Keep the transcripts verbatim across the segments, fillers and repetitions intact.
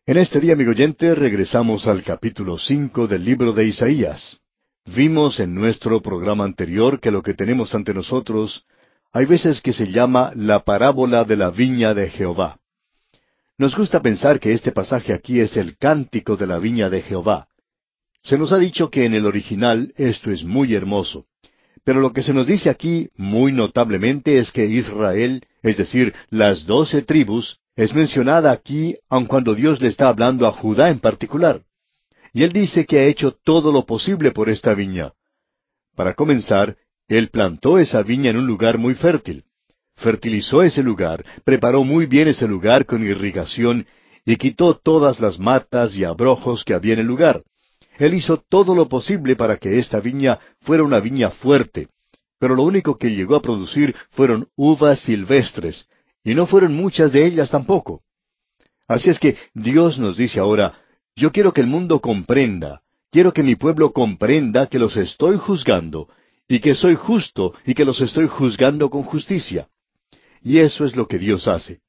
En este día, amigo oyente, regresamos al capítulo cinco del libro de Isaías. Vimos en nuestro programa anterior que lo que tenemos ante nosotros hay veces que se llama la parábola de la viña de Jehová. Nos gusta pensar que este pasaje aquí es el cántico de la viña de Jehová. Se nos ha dicho que en el original esto es muy hermoso. Pero lo que se nos dice aquí muy notablemente es que Israel, es decir, las doce tribus, es mencionada aquí aun cuando Dios le está hablando a Judá en particular. Y él dice que ha hecho todo lo posible por esta viña. Para comenzar, él plantó esa viña en un lugar muy fértil. Fertilizó ese lugar, preparó muy bien ese lugar con irrigación y quitó todas las matas y abrojos que había en el lugar. Él hizo todo lo posible para que esta viña fuera una viña fuerte, pero lo único que llegó a producir fueron uvas silvestres, y no fueron muchas de ellas tampoco. Así es que Dios nos dice ahora, yo quiero que el mundo comprenda, quiero que mi pueblo comprenda que los estoy juzgando, y que soy justo, y que los estoy juzgando con justicia. Y eso es lo que Dios hace.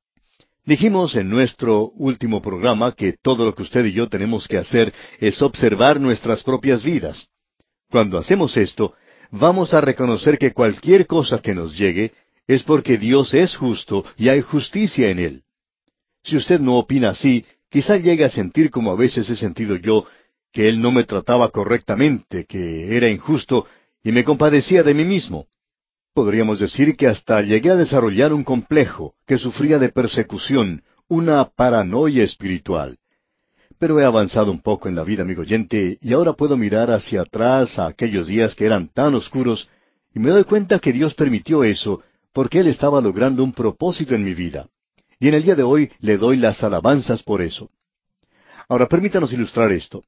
Dijimos en nuestro último programa que todo lo que usted y yo tenemos que hacer es observar nuestras propias vidas. Cuando hacemos esto, vamos a reconocer que cualquier cosa que nos llegue es porque Dios es justo y hay justicia en Él. Si usted no opina así, quizá llegue a sentir como a veces he sentido yo, que Él no me trataba correctamente, que era injusto, y me compadecía de mí mismo. Podríamos decir que hasta llegué a desarrollar un complejo, que sufría de persecución, una paranoia espiritual. Pero he avanzado un poco en la vida, amigo oyente, y ahora puedo mirar hacia atrás a aquellos días que eran tan oscuros, y me doy cuenta que Dios permitió eso, porque Él estaba logrando un propósito en mi vida. Y en el día de hoy le doy las alabanzas por eso. Ahora permítanos ilustrar esto.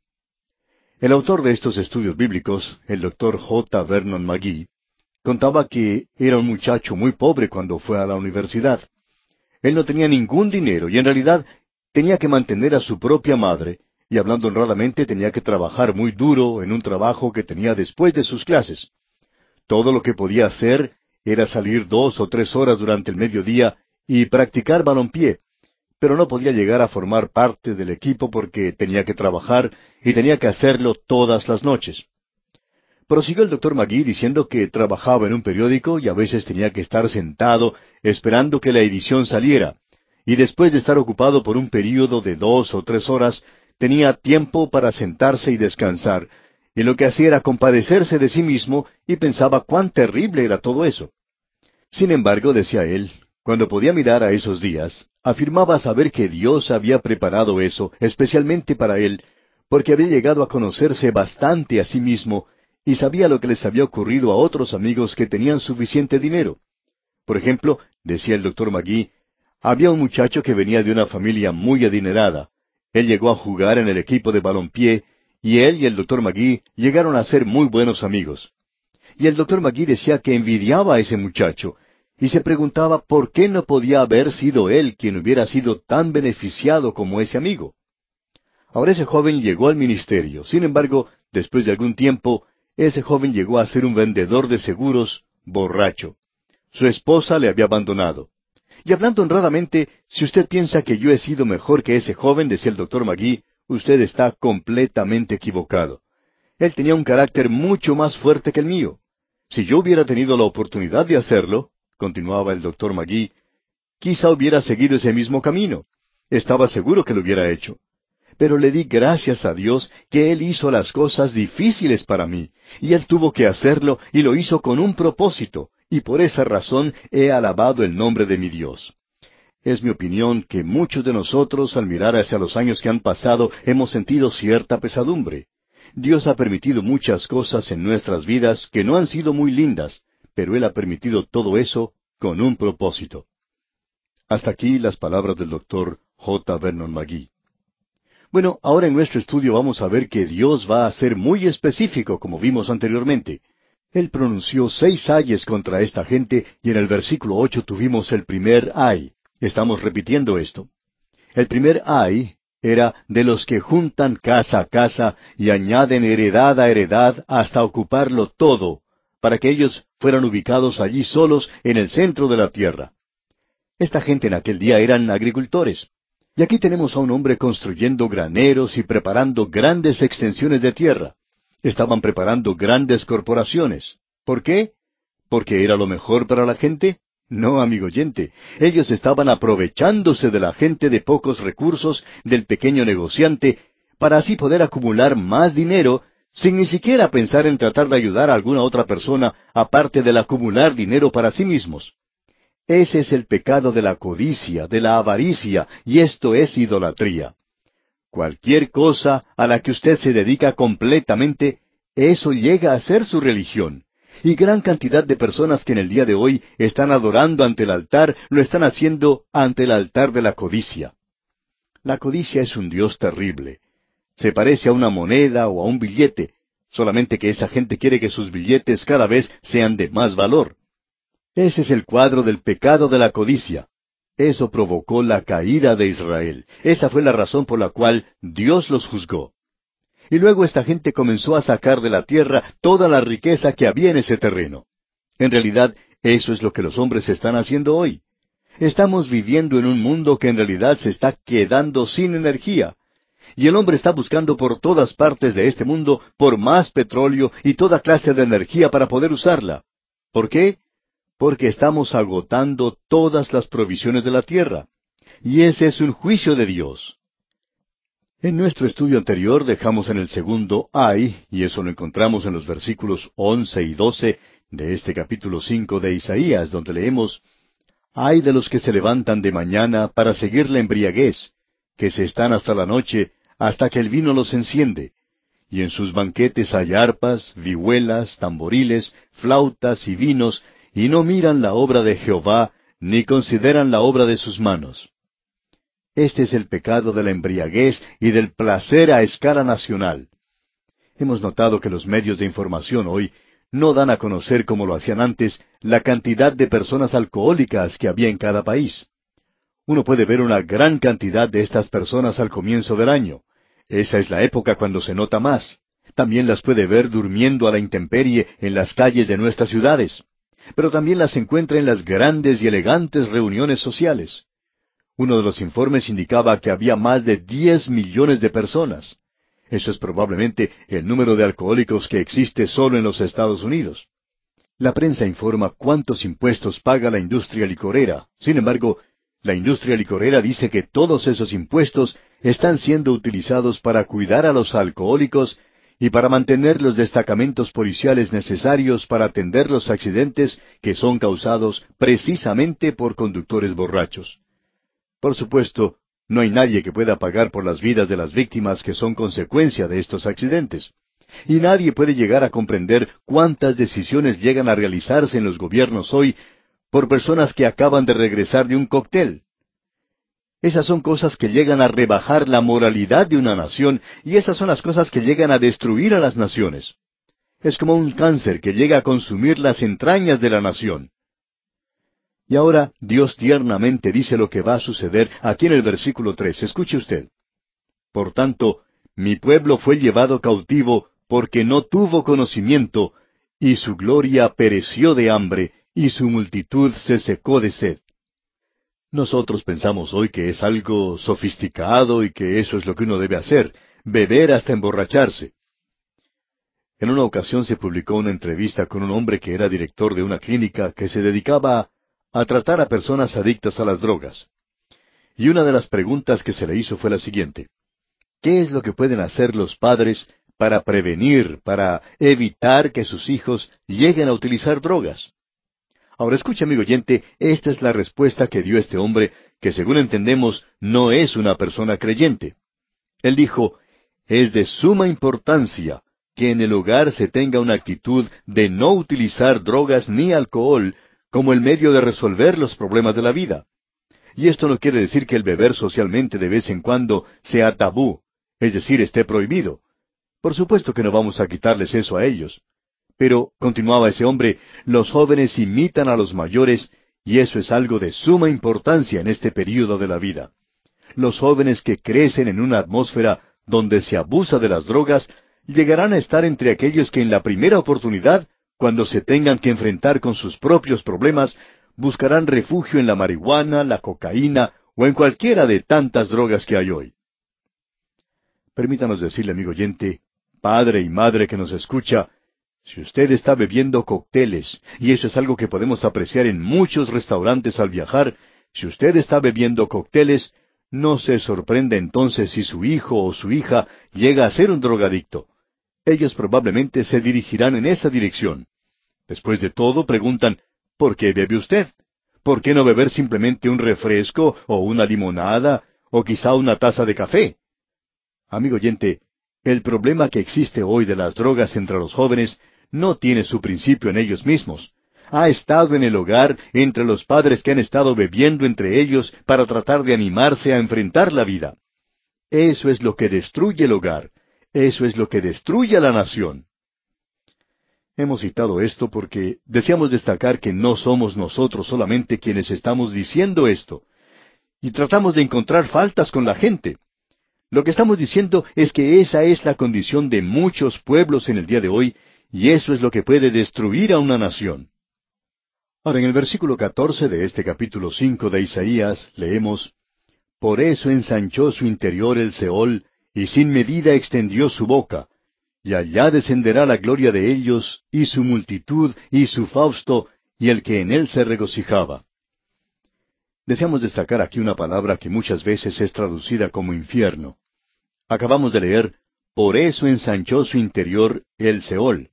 El autor de estos estudios bíblicos, el doctor J. Vernon McGee, contaba que era un muchacho muy pobre cuando fue a la universidad. Él no tenía ningún dinero y en realidad tenía que mantener a su propia madre, y hablando honradamente tenía que trabajar muy duro en un trabajo que tenía después de sus clases. Todo lo que podía hacer era salir dos o tres horas durante el mediodía y practicar balompié, pero no podía llegar a formar parte del equipo porque tenía que trabajar y tenía que hacerlo todas las noches. Prosiguió el doctor McGee diciendo que trabajaba en un periódico y a veces tenía que estar sentado esperando que la edición saliera, y después de estar ocupado por un período de dos o tres horas, tenía tiempo para sentarse y descansar, y lo que hacía era compadecerse de sí mismo y pensaba cuán terrible era todo eso. Sin embargo, decía él, cuando podía mirar a esos días, afirmaba saber que Dios había preparado eso especialmente para él, porque había llegado a conocerse bastante a sí mismo, y sabía lo que les había ocurrido a otros amigos que tenían suficiente dinero. Por ejemplo, decía el doctor McGee, había un muchacho que venía de una familia muy adinerada. Él llegó a jugar en el equipo de balompié, y él y el doctor McGee llegaron a ser muy buenos amigos. Y el doctor McGee decía que envidiaba a ese muchacho, y se preguntaba por qué no podía haber sido él quien hubiera sido tan beneficiado como ese amigo. Ahora ese joven llegó al ministerio. Sin embargo, después de algún tiempo, ese joven llegó a ser un vendedor de seguros borracho. Su esposa le había abandonado. Y hablando honradamente, si usted piensa que yo he sido mejor que ese joven, decía el doctor McGee, usted está completamente equivocado. Él tenía un carácter mucho más fuerte que el mío. Si yo hubiera tenido la oportunidad de hacerlo, continuaba el doctor McGee, quizá hubiera seguido ese mismo camino. Estaba seguro que lo hubiera hecho. Pero le di gracias a Dios que Él hizo las cosas difíciles para mí, y Él tuvo que hacerlo y lo hizo con un propósito, y por esa razón he alabado el nombre de mi Dios. Es mi opinión que muchos de nosotros, al mirar hacia los años que han pasado, hemos sentido cierta pesadumbre. Dios ha permitido muchas cosas en nuestras vidas que no han sido muy lindas, pero Él ha permitido todo eso con un propósito. Hasta aquí las palabras del doctor J. Vernon McGee. Bueno, ahora en nuestro estudio vamos a ver que Dios va a ser muy específico, como vimos anteriormente. Él pronunció seis ayes contra esta gente, y en el versículo ocho tuvimos el primer ay. Estamos repitiendo esto. El primer ay era de los que juntan casa a casa y añaden heredad a heredad hasta ocuparlo todo, para que ellos fueran ubicados allí solos en el centro de la tierra. Esta gente en aquel día eran agricultores. Y aquí tenemos a un hombre construyendo graneros y preparando grandes extensiones de tierra. Estaban preparando grandes corporaciones. ¿Por qué? ¿Porque era lo mejor para la gente? No, amigo oyente. Ellos estaban aprovechándose de la gente de pocos recursos, del pequeño negociante, para así poder acumular más dinero, sin ni siquiera pensar en tratar de ayudar a alguna otra persona, aparte del acumular dinero para sí mismos. Ese es el pecado de la codicia, de la avaricia, y esto es idolatría. Cualquier cosa a la que usted se dedica completamente, eso llega a ser su religión. Y gran cantidad de personas que en el día de hoy están adorando ante el altar, lo están haciendo ante el altar de la codicia. La codicia es un Dios terrible. Se parece a una moneda o a un billete, solamente que esa gente quiere que sus billetes cada vez sean de más valor. Ese es el cuadro del pecado de la codicia. Eso provocó la caída de Israel. Esa fue la razón por la cual Dios los juzgó. Y luego esta gente comenzó a sacar de la tierra toda la riqueza que había en ese terreno. En realidad, eso es lo que los hombres están haciendo hoy. Estamos viviendo en un mundo que en realidad se está quedando sin energía. Y el hombre está buscando por todas partes de este mundo por más petróleo y toda clase de energía para poder usarla. ¿Por qué? Porque estamos agotando todas las provisiones de la tierra. Y ese es un juicio de Dios. En nuestro estudio anterior dejamos en el segundo ay, y eso lo encontramos en los versículos once y doce de este capítulo cinco de Isaías, donde leemos: Ay de los que se levantan de mañana para seguir la embriaguez, que se están hasta la noche, hasta que el vino los enciende. Y en sus banquetes hay arpas, vihuelas, tamboriles, flautas y vinos, y no miran la obra de Jehová, ni consideran la obra de sus manos. Este es el pecado de la embriaguez y del placer a escala nacional. Hemos notado que los medios de información hoy no dan a conocer, como lo hacían antes, la cantidad de personas alcohólicas que había en cada país. Uno puede ver una gran cantidad de estas personas al comienzo del año. Esa es la época cuando se nota más. También las puede ver durmiendo a la intemperie en las calles de nuestras ciudades. Pero también las encuentra en las grandes y elegantes reuniones sociales. Uno de los informes indicaba que había más de diez millones de personas. Eso es probablemente el número de alcohólicos que existe solo en los Estados Unidos. La prensa informa cuántos impuestos paga la industria licorera. Sin embargo, la industria licorera dice que todos esos impuestos están siendo utilizados para cuidar a los alcohólicos y para mantener los destacamentos policiales necesarios para atender los accidentes que son causados precisamente por conductores borrachos. Por supuesto, no hay nadie que pueda pagar por las vidas de las víctimas que son consecuencia de estos accidentes. Y nadie puede llegar a comprender cuántas decisiones llegan a realizarse en los gobiernos hoy por personas que acaban de regresar de un cóctel. Esas son cosas que llegan a rebajar la moralidad de una nación, y esas son las cosas que llegan a destruir a las naciones. Es como un cáncer que llega a consumir las entrañas de la nación. Y ahora Dios tiernamente dice lo que va a suceder aquí en el versículo tres. Escuche usted. Por tanto, mi pueblo fue llevado cautivo porque no tuvo conocimiento, y su gloria pereció de hambre, y su multitud se secó de sed. Nosotros pensamos hoy que es algo sofisticado y que eso es lo que uno debe hacer, beber hasta emborracharse. En una ocasión se publicó una entrevista con un hombre que era director de una clínica que se dedicaba a a tratar a personas adictas a las drogas. Y una de las preguntas que se le hizo fue la siguiente: ¿qué es lo que pueden hacer los padres para prevenir, para evitar que sus hijos lleguen a utilizar drogas? Ahora escuche, amigo oyente, esta es la respuesta que dio este hombre, que según entendemos no es una persona creyente. Él dijo: es de suma importancia que en el hogar se tenga una actitud de no utilizar drogas ni alcohol como el medio de resolver los problemas de la vida. Y esto no quiere decir que el beber socialmente de vez en cuando sea tabú, es decir, esté prohibido. Por supuesto que no vamos a quitarles eso a ellos. Pero, continuaba ese hombre, los jóvenes imitan a los mayores, y eso es algo de suma importancia en este período de la vida. Los jóvenes que crecen en una atmósfera donde se abusa de las drogas, llegarán a estar entre aquellos que en la primera oportunidad, cuando se tengan que enfrentar con sus propios problemas, buscarán refugio en la marihuana, la cocaína o en cualquiera de tantas drogas que hay hoy. Permítanos decirle, amigo oyente, padre y madre que nos escucha, si usted está bebiendo cócteles, y eso es algo que podemos apreciar en muchos restaurantes al viajar, si usted está bebiendo cócteles, no se sorprenda entonces si su hijo o su hija llega a ser un drogadicto. Ellos probablemente se dirigirán en esa dirección. Después de todo, preguntan, ¿por qué bebe usted? ¿Por qué no beber simplemente un refresco, o una limonada, o quizá una taza de café? Amigo oyente, el problema que existe hoy de las drogas entre los jóvenes no tiene su principio en ellos mismos. Ha estado en el hogar entre los padres que han estado bebiendo entre ellos para tratar de animarse a enfrentar la vida. Eso es lo que destruye el hogar. Eso es lo que destruye a la nación. Hemos citado esto porque deseamos destacar que no somos nosotros solamente quienes estamos diciendo esto. Y tratamos de encontrar faltas con la gente. Lo que estamos diciendo es que esa es la condición de muchos pueblos en el día de hoy, y eso es lo que puede destruir a una nación. Ahora, en el versículo catorce de este capítulo cinco de Isaías, leemos, Por eso ensanchó su interior el Seol, y sin medida extendió su boca, y allá descenderá la gloria de ellos, y su multitud, y su fausto, y el que en él se regocijaba. Deseamos destacar aquí una palabra que muchas veces es traducida como infierno. Acabamos de leer, por eso ensanchó su interior el Seol.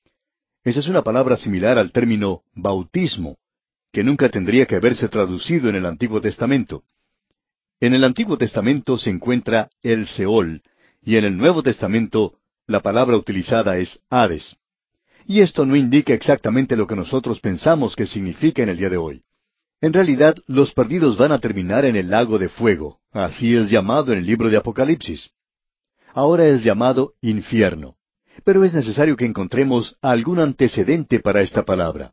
Esa es una palabra similar al término bautismo, que nunca tendría que haberse traducido en el Antiguo Testamento. En el Antiguo Testamento se encuentra el Seol, y en el Nuevo Testamento la palabra utilizada es Hades. Y esto no indica exactamente lo que nosotros pensamos que significa en el día de hoy. En realidad, los perdidos van a terminar en el lago de fuego. Así es llamado en el libro de Apocalipsis. Ahora es llamado infierno. Pero es necesario que encontremos algún antecedente para esta palabra.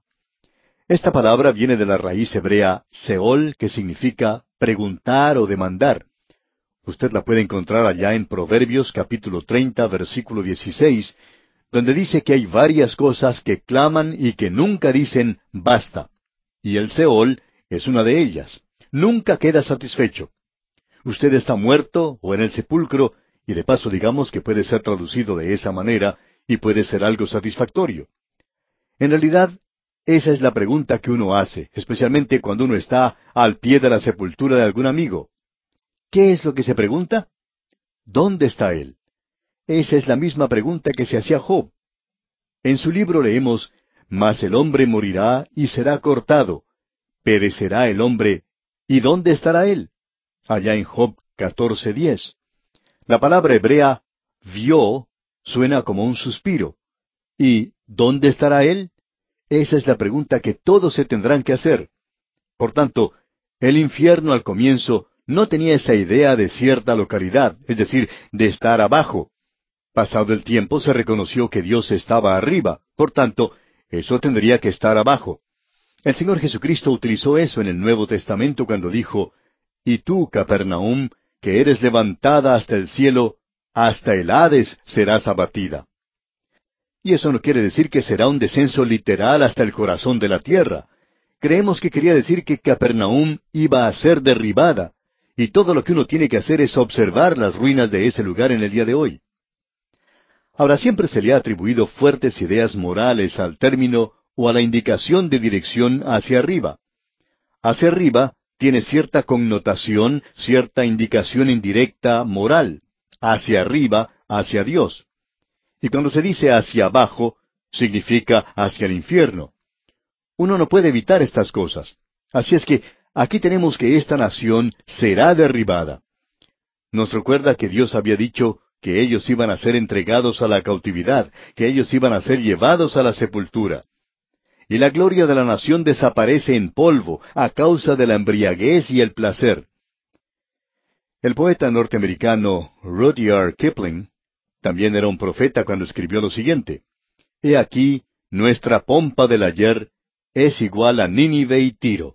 Esta palabra viene de la raíz hebrea Seol, que significa preguntar o demandar. Usted la puede encontrar allá en Proverbios capítulo treinta, versículo dieciséis, donde dice que hay varias cosas que claman y que nunca dicen basta. Y el Seol es una de ellas. Nunca queda satisfecho. Usted está muerto o en el sepulcro, y de paso digamos que puede ser traducido de esa manera, y puede ser algo satisfactorio. En realidad, esa es la pregunta que uno hace, especialmente cuando uno está al pie de la sepultura de algún amigo. ¿Qué es lo que se pregunta? ¿Dónde está él? Esa es la misma pregunta que se hacía Job. En su libro leemos, Mas el hombre morirá y será cortado. Perecerá el hombre, ¿y dónde estará él? Allá en Job catorce diez. La palabra hebrea, vio, suena como un suspiro. ¿Y dónde estará él? Esa es la pregunta que todos se tendrán que hacer. Por tanto, el infierno al comienzo no tenía esa idea de cierta localidad, es decir, de estar abajo. Pasado el tiempo se reconoció que Dios estaba arriba, por tanto, eso tendría que estar abajo. El Señor Jesucristo utilizó eso en el Nuevo Testamento cuando dijo, Y tú, Capernaum, que eres levantada hasta el cielo, hasta el Hades serás abatida. Y eso no quiere decir que será un descenso literal hasta el corazón de la tierra. Creemos que quería decir que Capernaum iba a ser derribada, y todo lo que uno tiene que hacer es observar las ruinas de ese lugar en el día de hoy. Ahora, siempre se le ha atribuido fuertes ideas morales al término o a la indicación de dirección hacia arriba. Hacia arriba tiene cierta connotación, cierta indicación indirecta moral. Hacia arriba, hacia Dios. Y cuando se dice hacia abajo, significa hacia el infierno. Uno no puede evitar estas cosas. Así es que aquí tenemos que esta nación será derribada. Nos recuerda que Dios había dicho que ellos iban a ser entregados a la cautividad, que ellos iban a ser llevados a la sepultura. Y la gloria de la nación desaparece en polvo a causa de la embriaguez y el placer. El poeta norteamericano Rudyard Kipling también era un profeta cuando escribió lo siguiente: He aquí, nuestra pompa del ayer es igual a Nínive y Tiro.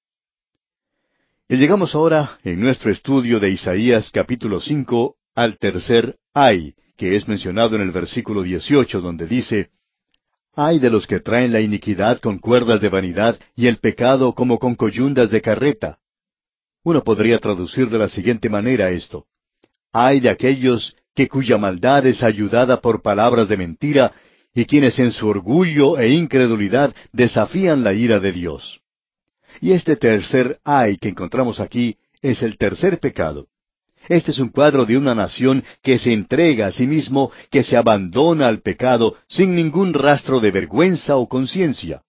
Y llegamos ahora, en nuestro estudio de Isaías capítulo cinco, al tercer ay, que es mencionado en el versículo dieciocho, donde dice, Ay de los que traen la iniquidad con cuerdas de vanidad y el pecado como con coyundas de carreta. Uno podría traducir de la siguiente manera esto: ay de aquellos que cuya maldad es ayudada por palabras de mentira, y quienes en su orgullo e incredulidad desafían la ira de Dios. Y este tercer ay que encontramos aquí es el tercer pecado. Este es un cuadro de una nación que se entrega a sí mismo, que se abandona al pecado sin ningún rastro de vergüenza o conciencia.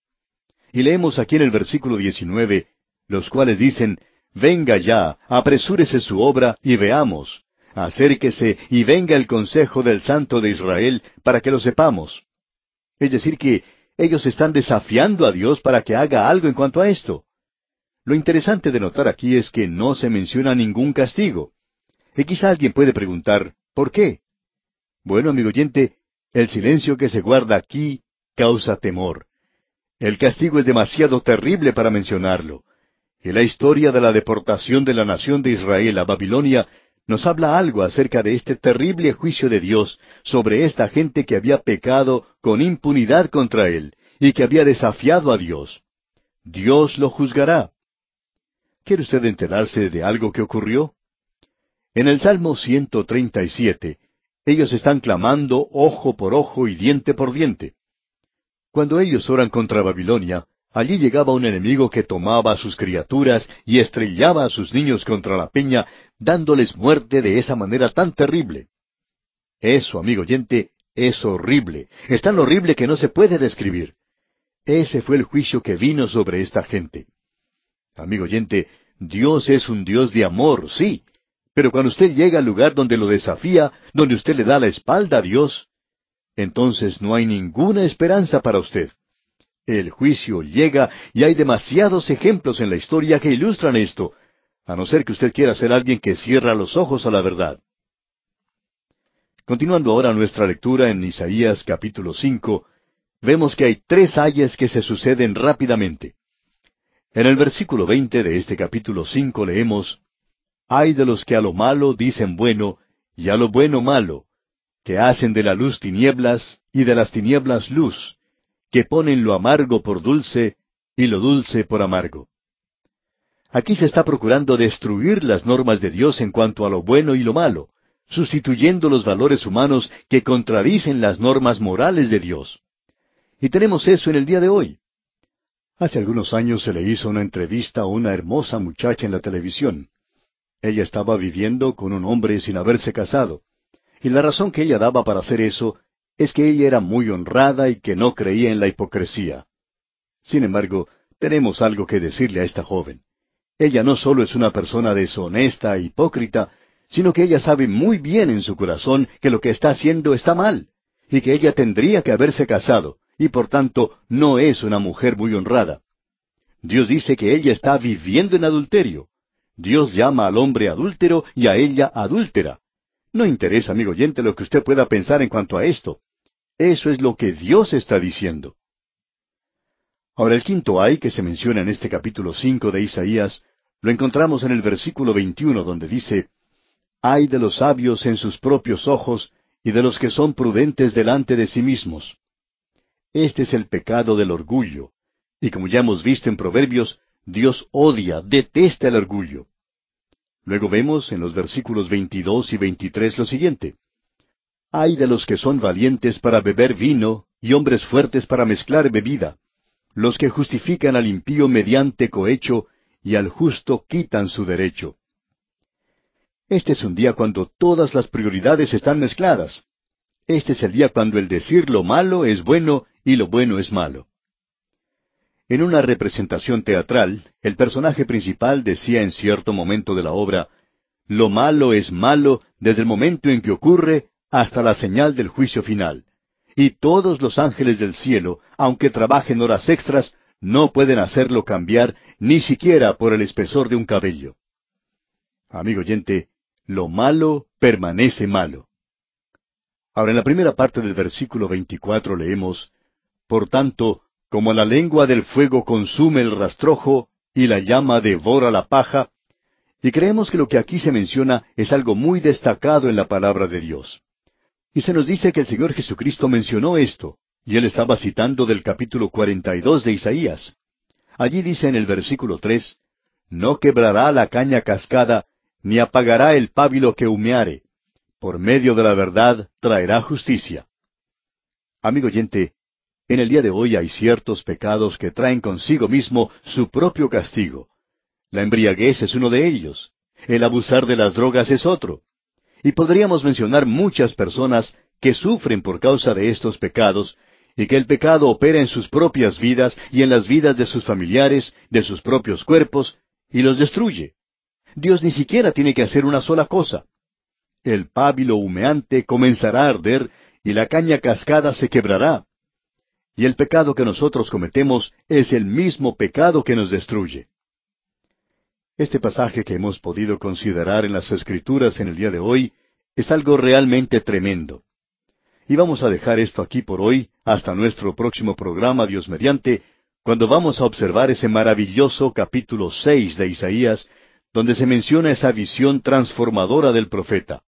Y leemos aquí en el versículo diecinueve, los cuales dicen: venga ya, apresúrese su obra, y veamos. Acérquese, y venga el consejo del Santo de Israel, para que lo sepamos. Es decir, que ellos están desafiando a Dios para que haga algo en cuanto a esto. Lo interesante de notar aquí es que no se menciona ningún castigo. Y quizá alguien puede preguntar, ¿por qué? Bueno, amigo oyente, el silencio que se guarda aquí causa temor. El castigo es demasiado terrible para mencionarlo. Y la historia de la deportación de la nación de Israel a Babilonia nos habla algo acerca de este terrible juicio de Dios sobre esta gente que había pecado con impunidad contra Él y que había desafiado a Dios. Dios lo juzgará. ¿Quiere usted enterarse de algo que ocurrió? En el Salmo ciento treinta y siete, ellos están clamando ojo por ojo y diente por diente. Cuando ellos oran contra Babilonia, allí llegaba un enemigo que tomaba a sus criaturas y estrellaba a sus niños contra la peña, dándoles muerte de esa manera tan terrible. Eso, amigo oyente, es horrible. Es tan horrible que no se puede describir. Ese fue el juicio que vino sobre esta gente. Amigo oyente, Dios es un Dios de amor, sí. Pero cuando usted llega al lugar donde lo desafía, donde usted le da la espalda a Dios, entonces no hay ninguna esperanza para usted. El juicio llega y hay demasiados ejemplos en la historia que ilustran esto, a no ser que usted quiera ser alguien que cierra los ojos a la verdad. Continuando ahora nuestra lectura en Isaías capítulo cinco, vemos que hay tres ayes que se suceden rápidamente. En el versículo veinte de este capítulo cinco leemos: ay de los que a lo malo dicen bueno, y a lo bueno malo, que hacen de la luz tinieblas, y de las tinieblas luz, que ponen lo amargo por dulce, y lo dulce por amargo. Aquí se está procurando destruir las normas de Dios en cuanto a lo bueno y lo malo, sustituyendo los valores humanos que contradicen las normas morales de Dios. Y tenemos eso en el día de hoy. Hace algunos años se le hizo una entrevista a una hermosa muchacha en la televisión. Ella estaba viviendo con un hombre sin haberse casado. Y la razón que ella daba para hacer eso es que ella era muy honrada y que no creía en la hipocresía. Sin embargo, tenemos algo que decirle a esta joven. Ella no solo es una persona deshonesta e hipócrita, sino que ella sabe muy bien en su corazón que lo que está haciendo está mal, y que ella tendría que haberse casado, y por tanto no es una mujer muy honrada. Dios dice que ella está viviendo en adulterio. Dios llama al hombre adúltero y a ella adúltera. No interesa, amigo oyente, lo que usted pueda pensar en cuanto a esto. Eso es lo que Dios está diciendo. Ahora, el quinto ay que se menciona en este capítulo cinco de Isaías, lo encontramos en el versículo veintiuno, donde dice: ay de los sabios en sus propios ojos, y de los que son prudentes delante de sí mismos. Este es el pecado del orgullo. Y como ya hemos visto en Proverbios, Dios odia, detesta el orgullo. Luego vemos en los versículos veintidós y veintitrés lo siguiente: ay de los que son valientes para beber vino, y hombres fuertes para mezclar bebida, los que justifican al impío mediante cohecho, y al justo quitan su derecho. Este es un día cuando todas las prioridades están mezcladas. Este es el día cuando el decir lo malo es bueno y lo bueno es malo. En una representación teatral, el personaje principal decía en cierto momento de la obra: lo malo es malo desde el momento en que ocurre hasta la señal del juicio final. Y todos los ángeles del cielo, aunque trabajen horas extras, no pueden hacerlo cambiar ni siquiera por el espesor de un cabello. Amigo oyente, lo malo permanece malo. Ahora, en la primera parte del versículo veinticuatro leemos: por tanto, como la lengua del fuego consume el rastrojo, y la llama devora la paja. Y creemos que lo que aquí se menciona es algo muy destacado en la palabra de Dios. Y se nos dice que el Señor Jesucristo mencionó esto, y Él estaba citando del capítulo cuarenta y dos de Isaías. Allí dice en el versículo tres: No quebrará la caña cascada, ni apagará el pábilo que humeare. Por medio de la verdad traerá justicia. Amigo oyente, en el día de hoy hay ciertos pecados que traen consigo mismo su propio castigo. La embriaguez es uno de ellos. El abusar de las drogas es otro. Y podríamos mencionar muchas personas que sufren por causa de estos pecados, y que el pecado opera en sus propias vidas y en las vidas de sus familiares, de sus propios cuerpos, y los destruye. Dios ni siquiera tiene que hacer una sola cosa. El pábilo humeante comenzará a arder, y la caña cascada se quebrará. Y el pecado que nosotros cometemos es el mismo pecado que nos destruye. Este pasaje que hemos podido considerar en las Escrituras en el día de hoy es algo realmente tremendo. Y vamos a dejar esto aquí por hoy, hasta nuestro próximo programa, Dios mediante, cuando vamos a observar ese maravilloso capítulo seis de Isaías, donde se menciona esa visión transformadora del profeta.